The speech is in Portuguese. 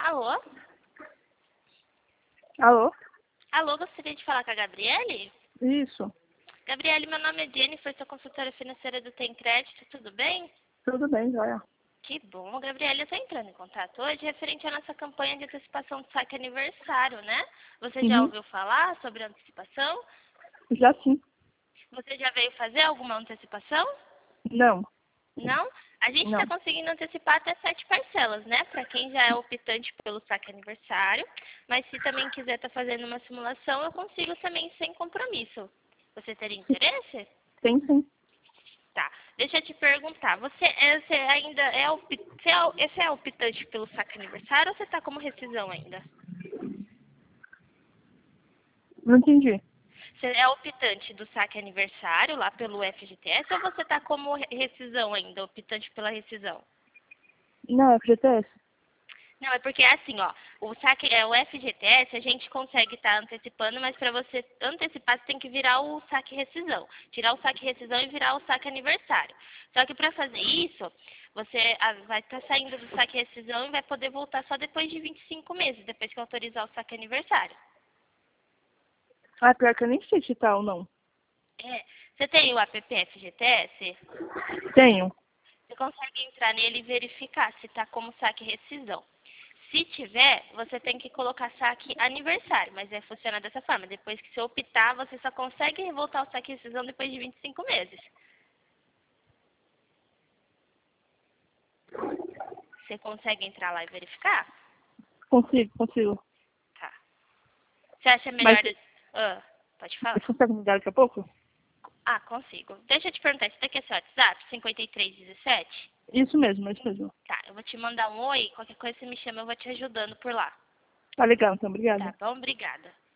Alô? Alô? Alô, gostaria de falar com a Gabriele? Isso. Gabriele, meu nome é Jennifer, sou consultora financeira do Tem Crédito, tudo bem? Tudo bem, joia. Que bom, Gabriele, eu estou entrando em contato hoje referente à nossa campanha de antecipação do saque aniversário, né? Você já Uhum. ouviu falar sobre antecipação? Já sim. Você já veio fazer alguma antecipação? Não, Não? A gente está não. conseguindo antecipar até 7 parcelas, né? Para quem já é optante pelo saque aniversário. Mas se também quiser estar fazendo uma simulação, eu consigo também sem compromisso. Você teria interesse? Tem sim. Tá. Deixa eu te perguntar. Você ainda você é optante pelo saque aniversário ou você está como rescisão ainda? Não entendi. Você é optante do saque aniversário lá pelo FGTS ou você está como rescisão ainda, optante pela rescisão? Não, é FGTS. Não, é porque assim, ó, o FGTS a gente consegue estar antecipando, mas para você antecipar você tem que virar o saque rescisão. Tirar o saque rescisão e virar o saque aniversário. Só que para fazer isso, você vai estar saindo do saque rescisão e vai poder voltar só depois de 25 meses, depois que autorizar o saque aniversário. Ah, pior que eu nem sei se tá ou não. É, você tem o app FGTS? Tenho. Você consegue entrar nele e verificar se está como saque rescisão. Se tiver, você tem que colocar saque aniversário, mas funciona dessa forma. Depois que você optar, você só consegue voltar ao saque rescisão depois de 25 meses. Você consegue entrar lá e verificar? Consigo. Tá. Você acha Mas melhor... Ah, pode falar. você consegue me ligar daqui a pouco? Ah, consigo. Deixa eu te perguntar, esse daqui é seu WhatsApp? 5317? Isso mesmo, é isso mesmo. Tá, eu vou te mandar um oi, qualquer coisa você me chama, eu vou te ajudando por lá. Tá legal, então, Tá obrigada. bom? Obrigada.